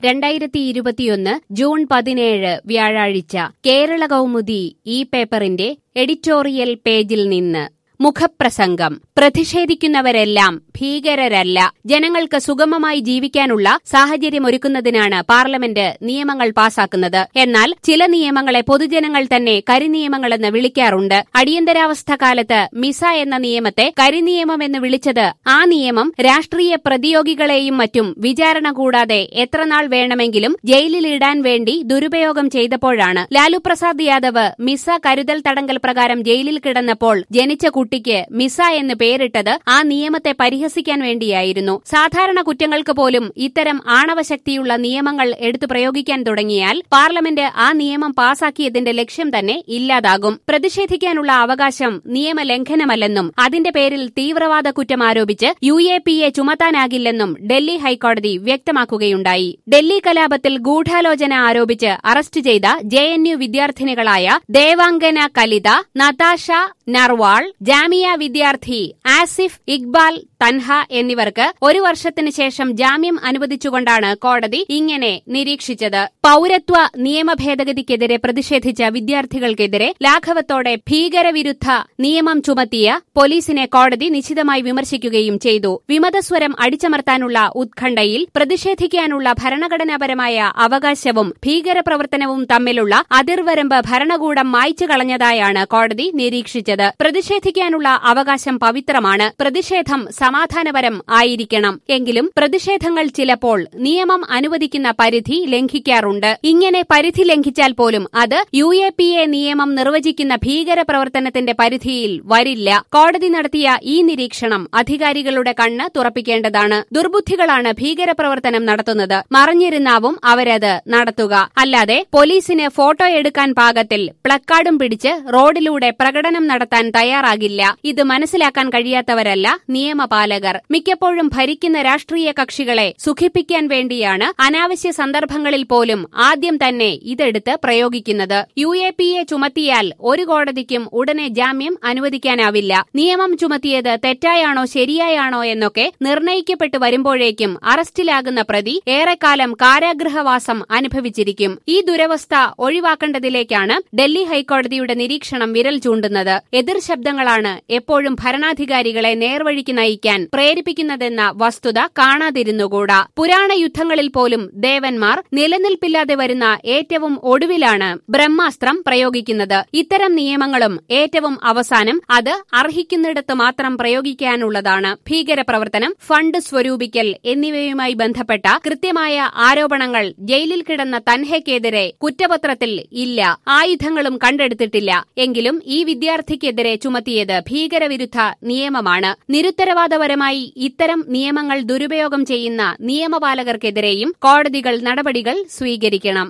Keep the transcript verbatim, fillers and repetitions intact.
രണ്ടായിരത്തി ഇരുപത്തിയൊന്ന് ജൂൺ പതിനേഴ് വ്യാഴാഴ്ച കേരള കൗമുദി ഈ പേപ്പറിന്റെ എഡിറ്റോറിയൽ പേജിൽ നിന്ന് മുഖപ്രസംഗം. പ്രതിഷേധിക്കുന്നവരെല്ലാം ഭീകരരല്ല. ജനങ്ങൾക്ക് സുഗമമായി ജീവിക്കാനുള്ള സാഹചര്യമൊരുക്കുന്നതിനാണ് പാർലമെന്റ് നിയമങ്ങൾ പാസാക്കുന്നത്. എന്നാൽ ചില നിയമങ്ങളെ പൊതുജനങ്ങൾ തന്നെ കരിനിയമങ്ങളെന്ന് വിളിക്കാറുണ്ട്. അടിയന്തരാവസ്ഥ കാലത്ത് മിസ എന്ന നിയമത്തെ കരിനിയമമെന്ന് വിളിച്ചത് ആ നിയമം രാഷ്ട്രീയ പ്രതിയോഗികളെയും മറ്റും വിചാരണ കൂടാതെ എത്രനാൾ വേണമെങ്കിലും ജയിലിലിടാൻ വേണ്ടി ദുരുപയോഗം ചെയ്തപ്പോഴാണ്. ലാലു പ്രസാദ് യാദവ് മിസ കരുതൽ തടങ്കൽ പ്രകാരം ജയിലിൽ കിടന്നപ്പോൾ ജനിച്ച കുട്ടിക്ക് മിസ എന്ന് പേരിട്ടത് ആ നിയമത്തെ പരിഹസിക്കാൻ വേണ്ടിയായിരുന്നു. സാധാരണ കുറ്റങ്ങൾക്ക് പോലും ഇത്തരം ആണവശക്തിയുള്ള നിയമങ്ങൾ എടുത്തു പ്രയോഗിക്കാൻ തുടങ്ങിയാൽ പാർലമെന്റ് ആ നിയമം പാസാക്കിയതിന്റെ ലക്ഷ്യം തന്നെ ഇല്ലാതാകും. പ്രതിഷേധിക്കാനുള്ള അവകാശം നിയമലംഘനമല്ലെന്നും അതിന്റെ പേരിൽ തീവ്രവാദ കുറ്റം ആരോപിച്ച് യു എ പി എ ചുമത്താനാകില്ലെന്നും ഡൽഹി ഹൈക്കോടതി വ്യക്തമാക്കുകയുണ്ടായി. ഡൽഹി കലാപത്തിൽ ഗൂഢാലോചന ആരോപിച്ച് അറസ്റ്റ് ചെയ്ത ജെ എൻ യു വിദ്യാർത്ഥിനികളായ ദേവാംഗന കലിത, നതാഷ നർവാൾ, ജാമിയ വിദ്യാർത്ഥി ആസിഫ് ഇക്ബാൽ തൻഹ എന്നിവർക്ക് ഒരു വർഷത്തിന് ശേഷം ജാമ്യം അനുവദിച്ചുകൊണ്ടാണ് കോടതി ഇങ്ങനെ നിരീക്ഷിച്ചത്. പൌരത്വ നിയമ ഭേദഗതിക്കെതിരെ പ്രതിഷേധിച്ച വിദ്യാർത്ഥികൾക്കെതിരെ ലാഘവത്തോടെ ഭീകരവിരുദ്ധ നിയമം ചുമത്തിയ പോലീസിനെ കോടതി നിശിതമായി വിമർശിക്കുകയും ചെയ്തു. വിമതസ്വരം അടിച്ചമർത്താനുള്ള ഉത്കണ്ഠയിൽ പ്രതിഷേധിക്കാനുള്ള ഭരണഘടനാപരമായ അവകാശവും ഭീകരപ്രവർത്തനവും തമ്മിലുള്ള അതിർവരമ്പ് ഭരണകൂടം മായ്ച്ചു കളഞ്ഞതായാണ് കോടതി നിരീക്ഷിച്ചത്. പ്രതിഷേധിക്കാനുള്ള അവകാശം പവിത്രമാണ്. പ്രതിഷേധം സമാധാനപരം ആയിരിക്കണം. എങ്കിലും പ്രതിഷേധങ്ങൾ ചിലപ്പോൾ നിയമം അനുവദിക്കുന്ന പരിധി ലംഘിക്കാറുണ്ട്. ഇങ്ങനെ പരിധി ലംഘിച്ചാൽ പോലും അത് യു എ പി എ നിയമം നിർവചിക്കുന്ന ഭീകരപ്രവർത്തനത്തിന്റെ പരിധിയിൽ വരില്ല. കോടതി നടത്തിയ ഈ നിരീക്ഷണം അധികാരികളുടെ കണ്ണ് തുറപ്പിക്കേണ്ടതാണ്. ദുർബുദ്ധികളാണ് ഭീകരപ്രവർത്തനം നടത്തുന്നത്. മറഞ്ഞിരുന്നാവും അവരത് നടത്തുക. അല്ലാതെ പോലീസിന് ഫോട്ടോ എടുക്കാൻ പാകത്തിൽ പ്ലക്കാർഡും പിടിച്ച് റോഡിലൂടെ പ്രകടനം നടത്താൻ തയ്യാറാകില്ല. ഇത് മനസ്സിലാക്കാൻ കഴിയാത്തവരല്ല നിയമപാലകർ. മിക്കപ്പോഴും ഭരിക്കുന്ന രാഷ്ട്രീയ കക്ഷികളെ സുഖിപ്പിക്കാൻ വേണ്ടിയാണ് അനാവശ്യ സന്ദർഭങ്ങളിൽ പോലും ആദ്യം തന്നെ ഇതെടുത്ത് പ്രയോഗിക്കുന്നത്. യു എ പി എ ചുമത്തിയാൽ ഒരു കോടതിക്കും ഉടനെ ജാമ്യം അനുവദിക്കാനാവില്ല. നിയമം ചുമത്തിയത് തെറ്റായാണോ ശരിയായാണോ എന്നൊക്കെ നിർണയിക്കപ്പെട്ടു വരുമ്പോഴേക്കും അറസ്റ്റിലാകുന്ന പ്രതി ഏറെക്കാലം കാരാഗൃഹവാസം അനുഭവിച്ചിരിക്കും. ഈ ദുരവസ്ഥ ഒഴിവാക്കേണ്ടതിലേക്കാണ് ഡൽഹി ഹൈക്കോടതിയുടെ നിരീക്ഷണം വിരൽ ചൂണ്ടുന്നത്. എതിർ ശബ്ദങ്ങളാണ് എപ്പോഴും ഭരണാധികാരികളെ നേർവഴിക്ക് നയിക്കാൻ പ്രേരിപ്പിക്കുന്നതെന്ന വസ്തുത കാണാതിരുന്നുകൂടാ. പുരാണ യുദ്ധങ്ങളിൽ പോലും ദേവന്മാർ നിലനിൽപ്പില്ലാതെ വരുന്ന ഏറ്റവും ഒടുവിലാണ് ബ്രഹ്മാസ്ത്രം പ്രയോഗിക്കുന്നത്. ഇത്തരം നിയമങ്ങളും ഏറ്റവും അവസാനം അത് അർഹിക്കുന്നിടത്ത് മാത്രം പ്രയോഗിക്കാനുള്ളതാണ്. ഭീകരപ്രവർത്തനം, ഫണ്ട് സ്വരൂപിക്കൽ എന്നിവയുമായി ബന്ധപ്പെട്ട കൃത്യമായ ആരോപണങ്ങൾ ജയിലിൽ കിടന്ന തൻഹയ്ക്കെതിരെ കുറ്റപത്രത്തിൽ ഇല്ല. ആയുധങ്ങളും കണ്ടെടുത്തിട്ടില്ല. എങ്കിലും ഈ വിദ്യാർത്ഥിക്കെതിരെ ചുമത്തിയത് ഭീകരവിരുദ്ധ നിയമമാണ്. നിരുത്തരവാദപരമായി ഇത്തരം നിയമങ്ങൾ ദുരുപയോഗം ചെയ്യുന്ന നിയമപാലകർക്കെതിരെയും കോടതികൾ നടപടികൾ സ്വീകരിക്കണം.